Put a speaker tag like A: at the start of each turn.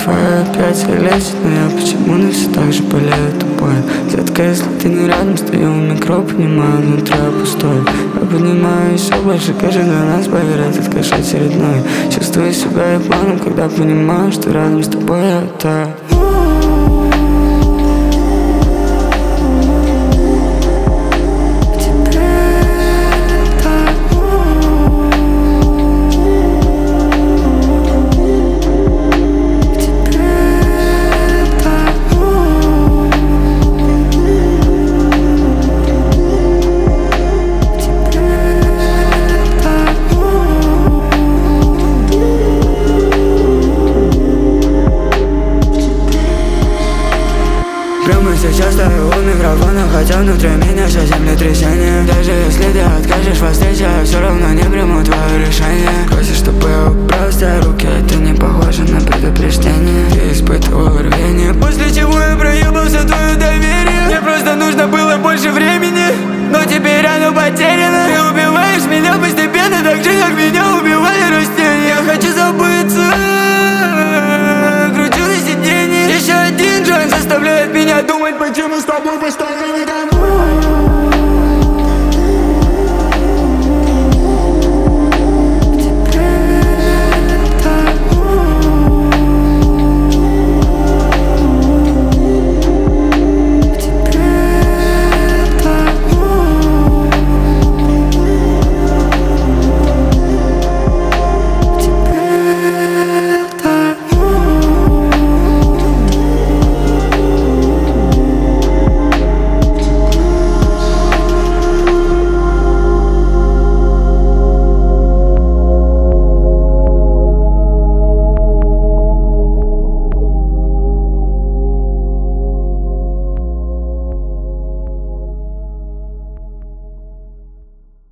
A: твоя опять лезет, но я почему-то все так же болею тобой. Детка, если ты не рядом, стою у микро, понимаю, внутри я пустой. Я поднимаю еще больше, каждый для нас поверит, откаш очередной. Чувствую себя ебаным, когда понимаю, что рядом с тобой я таю. Прямо сейчас стою у микрофона, хотя внутри меня сейчас землетрясение. Даже если ты откажешь во встрече, я все равно не приму твое решение. Просишь, чтобы я убрал с тебя руки, это не похоже на предупреждение. Я испытывал рвение, после чего я проебался в твое доверие. Мне просто нужно было больше времени, но теперь оно потеряно. Ты убиваешь меня постепенно, так же, как меня убивали растения. Я хочу забыться, кручу на сиденье. Еще один джойнт заставляет меня думать, почему с тобой постоянно.